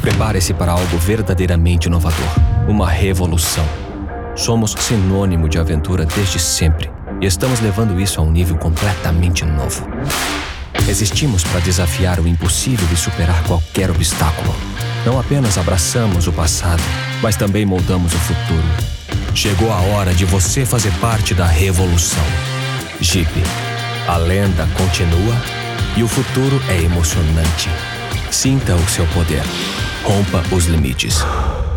Prepare-se para algo verdadeiramente inovador. Uma revolução. Somos sinônimo de aventura desde sempre e estamos levando isso a um nível completamente novo. Existimos para desafiar o impossível e superar qualquer obstáculo. Não apenas abraçamos o passado, mas também moldamos o futuro. Chegou a hora de você fazer parte da revolução. Jeep, a lenda continua e o futuro é emocionante. Sinta o seu poder. Rompa os limites.